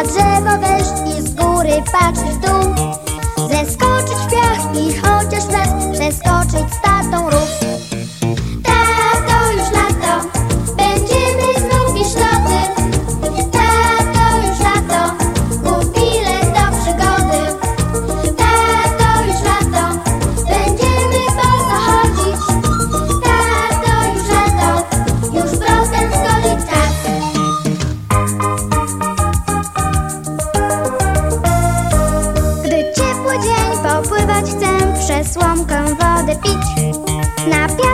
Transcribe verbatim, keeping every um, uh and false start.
Na drzewo wejść i z góry patrzeć w dół, zeskoczyć w piach i chociaż raz przeskoczyć z tatą rów. Tato, już lato, będziemy znów iść loty. Tato, już lato, kup bilet do przygody. Tato, już lato, będziemy boso chodzić. Tato, już lato, już potem zgodzić czas. Gdy ciepły dzień, popływać chcę, przez słomkę wodę pić. Na